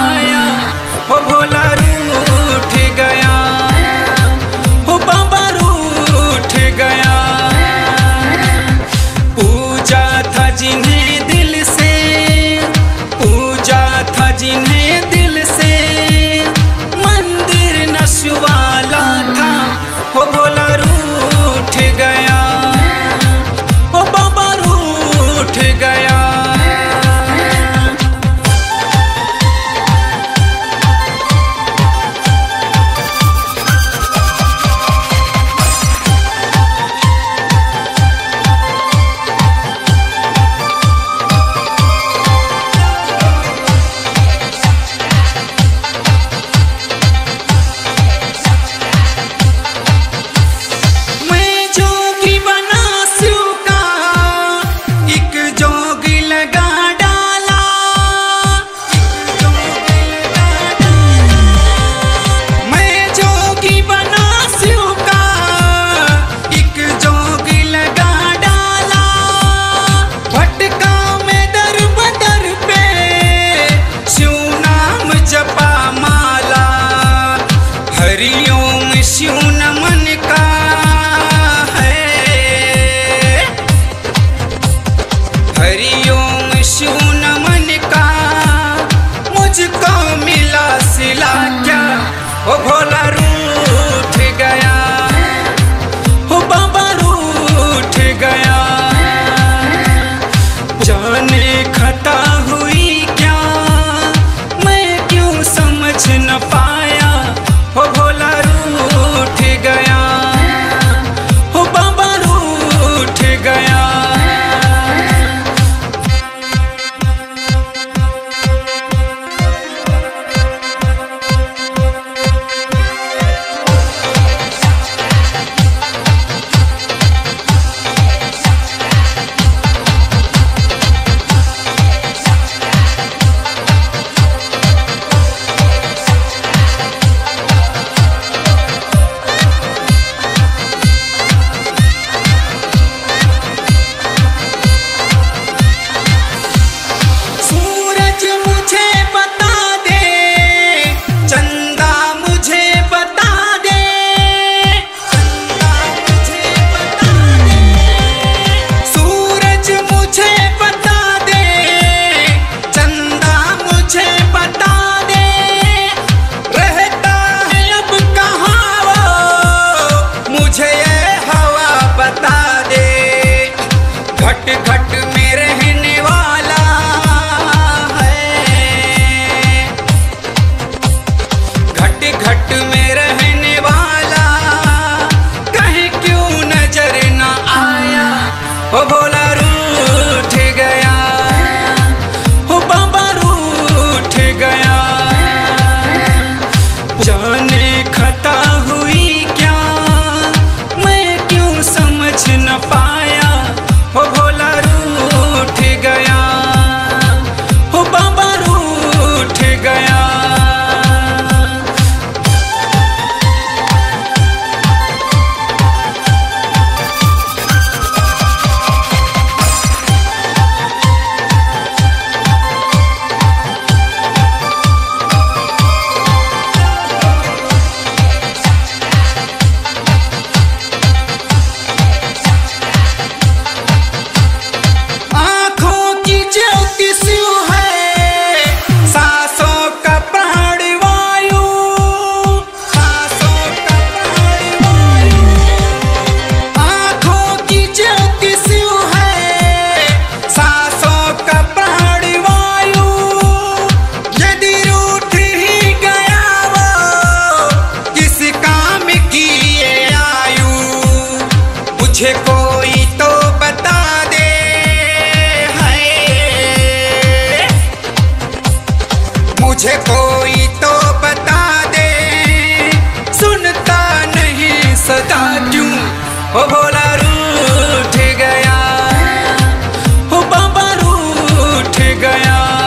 आया, हो भोला रूठ गया, हो बाबा रूठ गया। पूजा था जिन्हें दिल से, पूजा था जिन्हें दिल से, मंदिर नशवाला था, हो भोला रूठ गया, हो बाबा रूठ गया। हरिओम शिव नमन का है, हरिओम शिव नमन का, मुझको मिला सिला क्या, हो भोला रूठ गया, हो बाबा रूठ गया। जाने खता हुई क्या, मैं क्यों समझ न पाया, हो भोला रूठ गया, हो बाबा रूठ गया। घट घट में रहने वाला है, घट घट में रहने वाला, कहीं क्यों नजर न आया, हो भोला रूठ गया, हो बाबा रूठ गया। जाने खता हुई क्या, मैं क्यों समझ न पाया, हो भोला रूठ गया, हो बाबा रूठ गया। मुझे कोई तो बता दे, है मुझे कोई तो बता दे, सुनता नहीं सदा क्यों, हो भोला रूठ गया, हो बाबा रूठ गया।